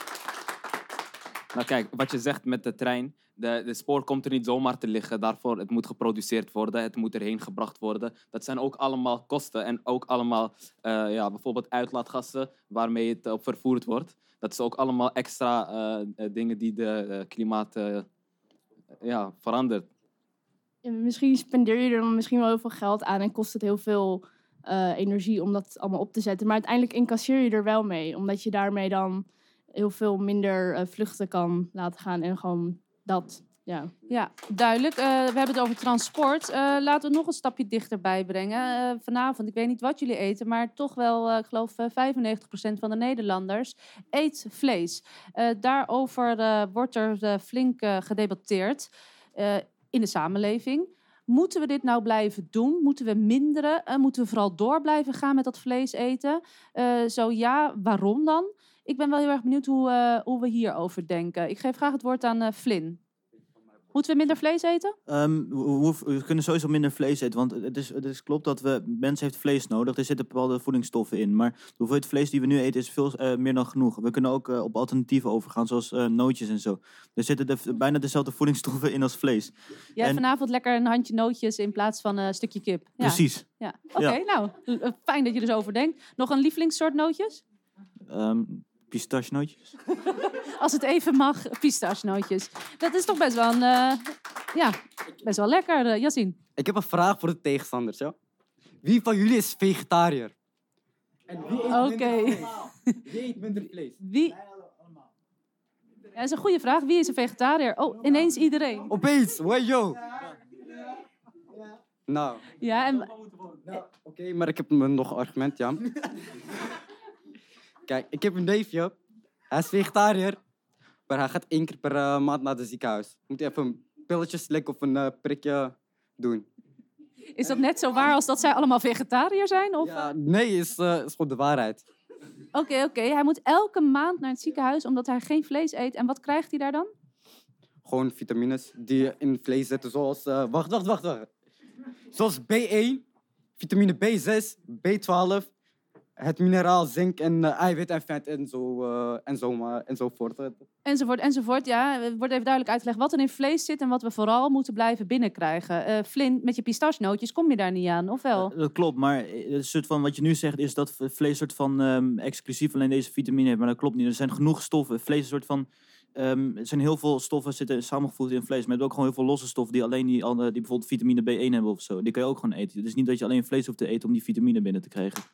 Nou kijk, wat je zegt met de trein, de, de spoor komt er niet zomaar te liggen. Daarvoor, het moet geproduceerd worden, het moet erheen gebracht worden. Dat zijn ook allemaal kosten en ook allemaal eh, ja, bijvoorbeeld uitlaatgassen waarmee het op vervoerd wordt. Dat is ook allemaal extra eh, dingen die de eh, klimaat eh, ja, verandert. Ja, misschien spendeer je er dan misschien wel heel veel geld aan en kost het heel veel eh, energie om dat allemaal op te zetten. Maar uiteindelijk incasseer je er wel mee, omdat je daarmee dan heel veel minder uh, vluchten kan laten gaan en gewoon dat, ja. Ja, duidelijk. Uh, we hebben het over transport. Uh, laten we het nog een stapje dichterbij brengen. Uh, vanavond, ik weet niet wat jullie eten, maar toch wel, uh, ik geloof, uh, vijfennegentig procent van de Nederlanders eet vlees. Uh, daarover uh, wordt er uh, flink uh, gedebatteerd uh, in de samenleving. Moeten we dit nou blijven doen? Moeten we minderen? Uh, moeten we vooral door blijven gaan met dat vlees eten? Uh, zo ja, waarom dan? Ik ben wel heel erg benieuwd hoe, uh, hoe we hierover denken. Ik geef graag het woord aan uh, Flynn. Moeten we minder vlees eten? Um, we, hoef- we kunnen sowieso minder vlees eten, want het is, het is klopt dat we, mensen heeft vlees nodig. Er zitten bepaalde voedingsstoffen in, maar de hoeveelheid vlees die we nu eten is veel uh, meer dan genoeg. We kunnen ook uh, op alternatieven overgaan, zoals uh, nootjes en zo. Er zitten de, bijna dezelfde voedingsstoffen in als vlees. Jij En- vanavond lekker een handje nootjes in plaats van een stukje kip. Ja. Precies. Ja. Oké, Ja. nou, uh, fijn dat je er zo over denkt. Nog een lievelingssoort nootjes? Um, pistachenootjes. Als het even mag, pistachenootjes. Dat is toch best wel een, uh, ja, best wel lekker, uh, Yassine. Ik heb een vraag voor de tegenstanders. Ja? Wie van jullie is vegetariër? En wie eet Oké. minder vlees? Wie eet minder vlees? Wie? Ja, dat is een goede vraag. Wie is een vegetariër? Oh, ineens iedereen. Opeens, wow, yo. Nou, Ja, en oké, maar ik heb nog een argument, ja. Kijk, ik heb een neefje. Hij is vegetariër. Maar hij gaat één keer per uh, maand naar het ziekenhuis. Moet hij even een pilletje slikken of een uh, prikje doen. is dat net zo waar als dat zij allemaal vegetariër zijn? Of? Ja, nee, is, uh, is gewoon de waarheid. Oké, oké. Hij moet elke maand naar het ziekenhuis omdat hij geen vlees eet. En wat krijgt hij daar dan? Gewoon vitamines die in vlees zitten, zoals... Uh, wacht, wacht, wacht, wacht. Zoals B één, vitamine B zes, B twaalf, het mineraal zink en uh, eiwit en vet en zo, uh, en zo, uh, enzovoort. Enzovoort, enzovoort. Ja, het wordt even duidelijk uitgelegd wat er in vlees zit en wat we vooral moeten blijven binnenkrijgen. Uh, Flynn, met je pistachenootjes kom je daar niet aan, of wel? Uh, dat klopt, maar het soort van, wat je nu zegt is dat vlees soort van um, exclusief alleen deze vitamine heeft. Maar dat klopt niet. Er zijn genoeg stoffen. Vlees is een soort van... Um, er zijn heel veel stoffen zitten samengevoegd in vlees. Maar je hebt ook gewoon heel veel losse stoffen die alleen die, die bijvoorbeeld vitamine B één hebben of zo. Die kan je ook gewoon eten. Het is niet dat je alleen vlees hoeft te eten om die vitamine binnen te krijgen.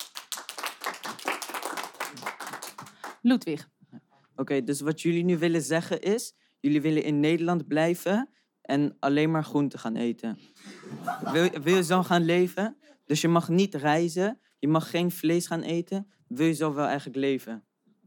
Ludwig. Oké, okay, dus wat jullie nu willen zeggen is... jullie willen in Nederland blijven en alleen maar groenten gaan eten. Wil, wil je zo gaan leven? Dus je mag niet reizen, je mag geen vlees gaan eten. Wil je zo wel eigenlijk leven?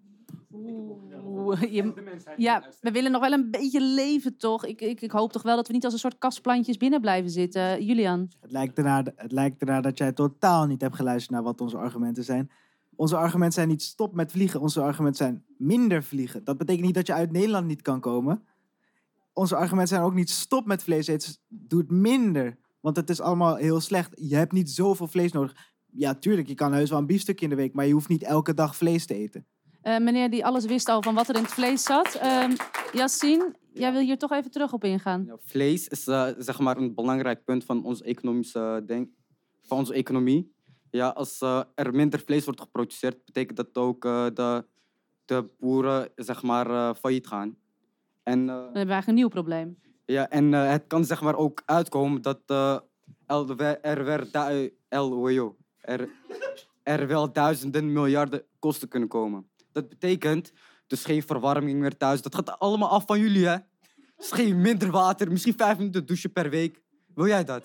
Oeh, je, ja, we willen nog wel een beetje leven, toch? Ik, ik, ik hoop toch wel dat we niet als een soort kastplantjes binnen blijven zitten. Julian? Het lijkt, ernaar, het lijkt ernaar dat jij totaal niet hebt geluisterd naar wat onze argumenten zijn. Onze argumenten zijn niet stop met vliegen. Onze argumenten zijn minder vliegen. Dat betekent niet dat je uit Nederland niet kan komen. Onze argumenten zijn ook niet stop met vlees eten. Doe het minder. Want het is allemaal heel slecht. Je hebt niet zoveel vlees nodig. Ja, tuurlijk, je kan heus wel een biefstukje in de week. Maar je hoeft niet elke dag vlees te eten. Uh, meneer die alles wist al van wat er in het vlees zat. Uh, Yassine, jij wil hier toch even terug op ingaan. Ja, vlees is uh, zeg maar een belangrijk punt van onze economische denk, van onze economie. Ja, als uh, er minder vlees wordt geproduceerd, betekent dat ook uh, de, de boeren zeg maar, uh, failliet gaan. En, uh, Dan hebben we eigenlijk een nieuw probleem. Ja, en uh, het kan zeg maar ook uitkomen dat uh, er, werd du- er, er, er wel duizenden miljarden kosten kunnen komen. Dat betekent dus geen verwarming meer thuis. Dat gaat allemaal af van jullie, hè? Dus geen minder water, misschien vijf minuten douchen per week. Wil jij dat?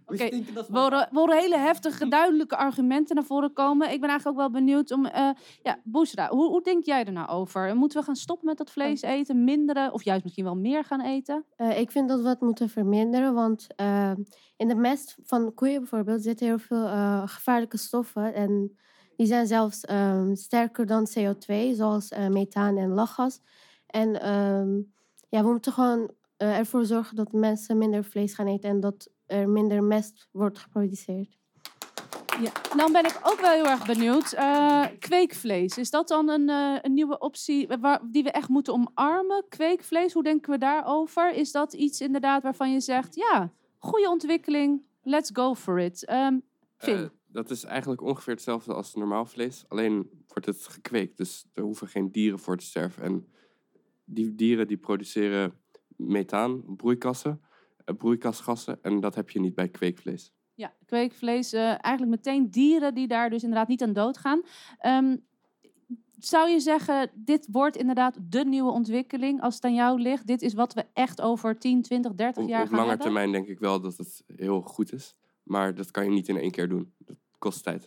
Oké, we horen, we horen hele heftige, duidelijke argumenten naar voren komen. Ik ben eigenlijk ook wel benieuwd om... Uh, ja, Bushra, hoe, hoe denk jij er nou over? Moeten we gaan stoppen met dat vlees eten, minderen of juist misschien wel meer gaan eten? Uh, ik vind dat we het moeten verminderen, want uh, in de mest van koeien bijvoorbeeld zitten heel veel uh, gevaarlijke stoffen. En die zijn zelfs um, sterker dan C O twee, zoals uh, methaan en lachgas. En um, ja, we moeten gewoon uh, ervoor zorgen dat mensen minder vlees gaan eten en dat er minder mest wordt geproduceerd. Ja, dan ben ik ook wel heel erg benieuwd. Uh, kweekvlees, is dat dan een, uh, een nieuwe optie waar, die we echt moeten omarmen? Kweekvlees, hoe denken we daarover? Is dat iets inderdaad waarvan je zegt, ja, goede ontwikkeling, let's go for it. Um, Finn? Uh, dat is eigenlijk ongeveer hetzelfde als normaal vlees, alleen wordt het gekweekt. Dus er hoeven geen dieren voor te sterven. En die dieren die produceren methaan, broeikassen, uh, broeikasgassen, en dat heb je niet bij kweekvlees. Ja, kweekvlees, uh, eigenlijk meteen dieren die daar dus inderdaad niet aan doodgaan. Um, zou je zeggen, dit wordt inderdaad de nieuwe ontwikkeling als het aan jou ligt? Dit is wat we echt over tien, twintig, dertig jaar op, gaan op lange hebben? termijn denk ik wel dat het heel goed is. Maar dat kan je niet in één keer doen. Dat kost tijd.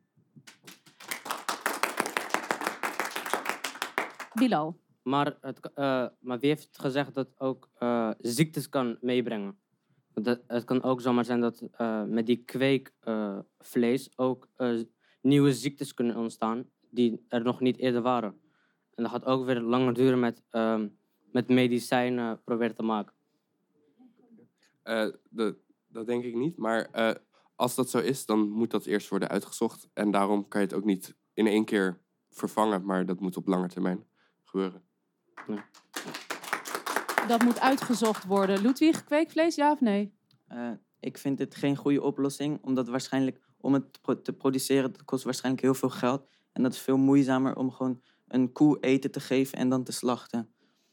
Bilal. Maar, het, uh, maar wie heeft gezegd dat het ook uh, ziektes kan meebrengen? Dat, het kan ook zomaar zijn dat uh, met die kweekvlees uh, ook uh, nieuwe ziektes kunnen ontstaan die er nog niet eerder waren. En dat gaat ook weer langer duren met, uh, met medicijnen proberen te maken. Uh, de, dat denk ik niet, maar uh, als dat zo is, dan moet dat eerst worden uitgezocht. En daarom kan je het ook niet in één keer vervangen, maar dat moet op lange termijn gebeuren. Ja. Dat moet uitgezocht worden. Ludwig, kweekvlees, ja of nee? Uh, ik vind het geen goede oplossing, omdat waarschijnlijk om het te produceren, dat kost waarschijnlijk heel veel geld. En dat is veel moeizamer om gewoon een koe eten te geven en dan te slachten.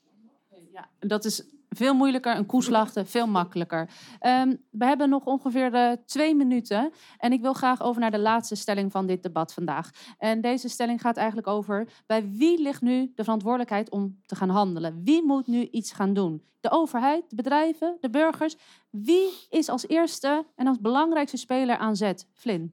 Ja, dat is veel moeilijker. Een koe slachten, veel makkelijker. Um, we hebben nog ongeveer uh, twee minuten. En ik wil graag over naar de laatste stelling van dit debat vandaag. En deze stelling gaat eigenlijk over, bij wie ligt nu de verantwoordelijkheid om te gaan handelen? Wie moet nu iets gaan doen? De overheid, de bedrijven, de burgers. Wie is als eerste en als belangrijkste speler aan zet? Flynn.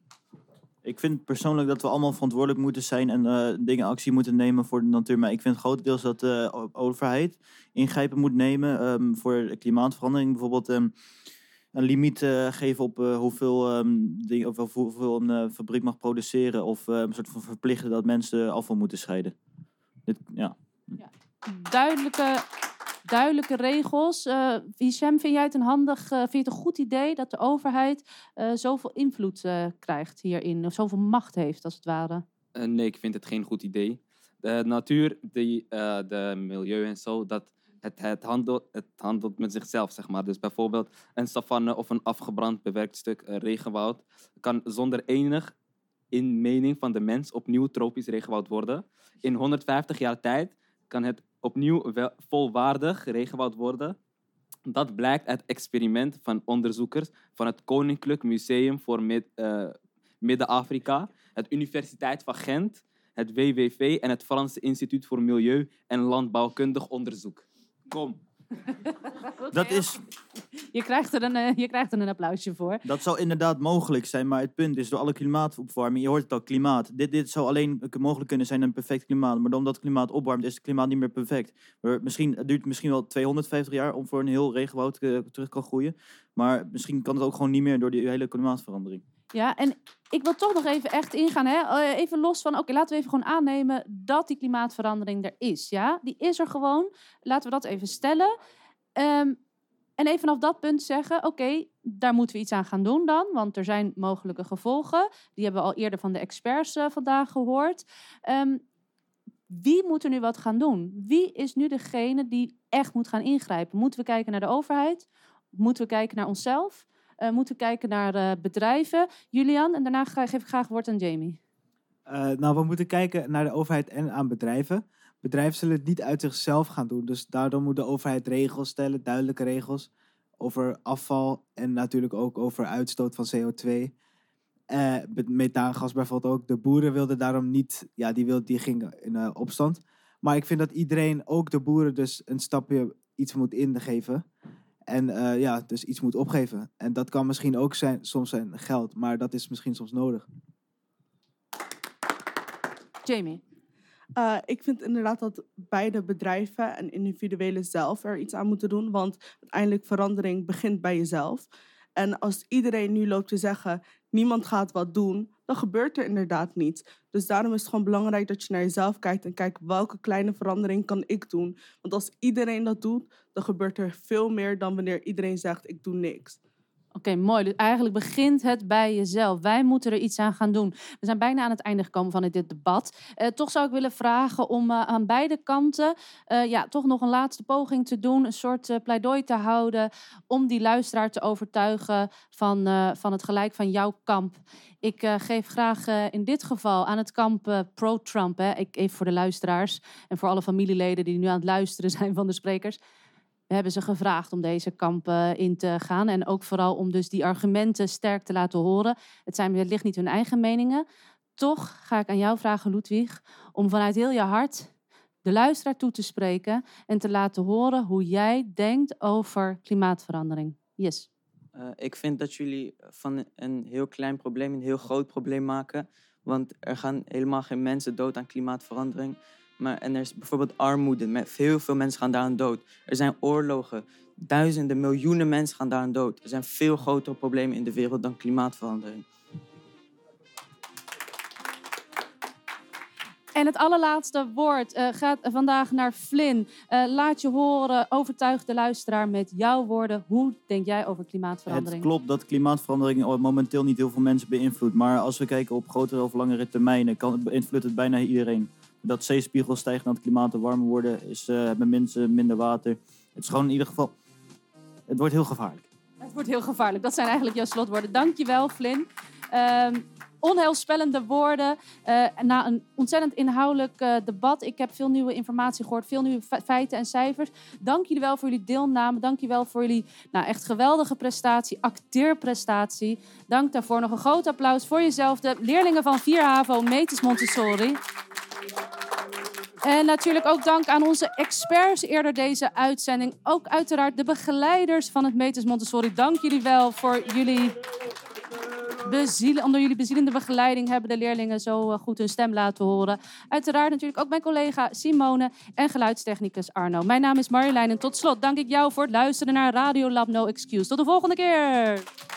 Ik vind persoonlijk dat we allemaal verantwoordelijk moeten zijn en uh, dingen actie moeten nemen voor de natuur. Maar ik vind grotendeels dat de overheid ingrijpen moet nemen um, voor de klimaatverandering. Bijvoorbeeld um, een limiet uh, geven op uh, hoeveel, um, ding, of hoeveel een uh, fabriek mag produceren. Of uh, een soort van verplichten dat mensen afval moeten scheiden. Dit, ja. Ja. Duidelijke... Duidelijke regels. Uh, Hichem, vind jij het een handig, uh, vind je het een goed idee dat de overheid uh, zoveel invloed uh, krijgt hierin, of zoveel macht heeft als het ware? Uh, nee, ik vind het geen goed idee. De natuur, de, uh, de milieu en zo, dat het, het, handelt, het handelt met zichzelf, zeg maar. Dus bijvoorbeeld een savanne of een afgebrand bewerkt stuk uh, regenwoud kan zonder enig inmening van de mens opnieuw tropisch regenwoud worden. In honderdvijftig jaar tijd kan het opnieuw wel volwaardig regenwoud worden. Dat blijkt uit experiment van onderzoekers van het Koninklijk Museum voor Mid- uh, Midden-Afrika, het Universiteit van Gent, het W W V en het Franse Instituut voor Milieu- en Landbouwkundig Onderzoek. Kom. Okay, dat is... Je krijgt, er een, uh, je krijgt er een applausje voor. Dat zou inderdaad mogelijk zijn, maar het punt is door alle klimaatopwarming, je hoort het al, klimaat. Dit, dit zou alleen mogelijk kunnen zijn een perfect klimaat, maar omdat het klimaat opwarmt is het klimaat niet meer perfect. Maar misschien, het duurt misschien wel tweehonderdvijftig jaar om voor een heel regenwoud uh, terug kan groeien, maar misschien kan het ook gewoon niet meer door die hele klimaatverandering. Ja, en ik wil toch nog even echt ingaan, hè? Even los van, oké, okay, laten we even gewoon aannemen dat die klimaatverandering er is, ja? Die is er gewoon, laten we dat even stellen. Um, en even vanaf dat punt zeggen, oké, okay, daar moeten we iets aan gaan doen dan, want er zijn mogelijke gevolgen. Die hebben we al eerder van de experts uh, vandaag gehoord. Um, wie moet er nu wat gaan doen? Wie is nu degene die echt moet gaan ingrijpen? Moeten we kijken naar de overheid? Moeten we kijken naar onszelf? Uh, moeten we kijken naar uh, bedrijven? Julian, en daarna geef ik graag woord aan Jamie. Uh, nou, we moeten kijken naar de overheid en aan bedrijven. Bedrijven zullen het niet uit zichzelf gaan doen. Dus daardoor moet de overheid regels stellen, duidelijke regels over afval en natuurlijk ook over uitstoot van C O twee. Uh, methaangas bijvoorbeeld ook. De boeren wilden daarom niet, ja, die, wilden, die gingen in uh, opstand. Maar ik vind dat iedereen, ook de boeren, dus een stapje iets moet ingeven. En uh, ja, dus iets moet opgeven. En dat kan misschien ook zijn, soms zijn geld, maar dat is misschien soms nodig. Jamie? Uh, ik vind inderdaad dat beide bedrijven en individuelen zelf er iets aan moeten doen. Want uiteindelijk verandering begint bij jezelf. En als iedereen nu loopt te zeggen, niemand gaat wat doen, dan gebeurt er inderdaad niets. Dus daarom is het gewoon belangrijk dat je naar jezelf kijkt en kijkt welke kleine verandering kan ik doen. Want als iedereen dat doet, dan gebeurt er veel meer dan wanneer iedereen zegt, ik doe niks. Oké, okay, mooi. Dus eigenlijk begint het bij jezelf. Wij moeten er iets aan gaan doen. We zijn bijna aan het einde gekomen van dit debat. Uh, toch zou ik willen vragen om uh, aan beide kanten uh, ja, toch nog een laatste poging te doen. Een soort uh, pleidooi te houden om die luisteraar te overtuigen van, uh, van het gelijk van jouw kamp. Ik uh, geef graag uh, in dit geval aan het kamp uh, pro-Trump. Hè. Ik, even voor de luisteraars en voor alle familieleden die nu aan het luisteren zijn van de sprekers. We hebben ze gevraagd om deze kamp uh, in te gaan. En ook vooral om dus die argumenten sterk te laten horen. Het zijn wellicht niet hun eigen meningen. Toch ga ik aan jou vragen, Ludwig, om vanuit heel je hart de luisteraar toe te spreken en te laten horen hoe jij denkt over klimaatverandering. Yes. Uh, ik vind dat jullie van een heel klein probleem een heel groot probleem maken. Want er gaan helemaal geen mensen dood aan klimaatverandering. Maar, en er is bijvoorbeeld armoede. Met heel veel mensen gaan daaraan dood. Er zijn oorlogen. Duizenden, miljoenen mensen gaan daaraan dood. Er zijn veel grotere problemen in de wereld dan klimaatverandering. En het allerlaatste woord uh, gaat vandaag naar Flynn. Uh, laat je horen, overtuig de luisteraar met jouw woorden. Hoe denk jij over klimaatverandering? Het klopt dat klimaatverandering momenteel niet heel veel mensen beïnvloedt. Maar als we kijken op grotere of langere termijnen, kan het beïnvloedt het bijna iedereen. Dat zeespiegel stijgt en dat het klimaat warmer worden, is, uh, hebben mensen minder water. Het is gewoon in ieder geval, het wordt heel gevaarlijk. Het wordt heel gevaarlijk. Dat zijn eigenlijk jouw slotwoorden. Dankjewel, Flynn. Um, onheilspellende woorden. Uh, na een ontzettend inhoudelijk uh, debat. Ik heb veel nieuwe informatie gehoord. Veel nieuwe feiten en cijfers. Dank jullie wel voor jullie deelname. Dank jullie wel voor jullie nou, echt geweldige prestatie. Acteerprestatie. Dank daarvoor. Nog een groot applaus voor jezelf. De leerlingen van vier HAVO Metis Montessori. En natuurlijk ook dank aan onze experts eerder deze uitzending. Ook uiteraard de begeleiders van het Metis Montessori. Dank jullie wel voor jullie bezielen. Onder jullie bezielende begeleiding hebben de leerlingen zo goed hun stem laten horen. Uiteraard natuurlijk ook mijn collega Simone en geluidstechnicus Arno. Mijn naam is Marjolein en tot slot dank ik jou voor het luisteren naar Radio Lab No Excuse. Tot de volgende keer!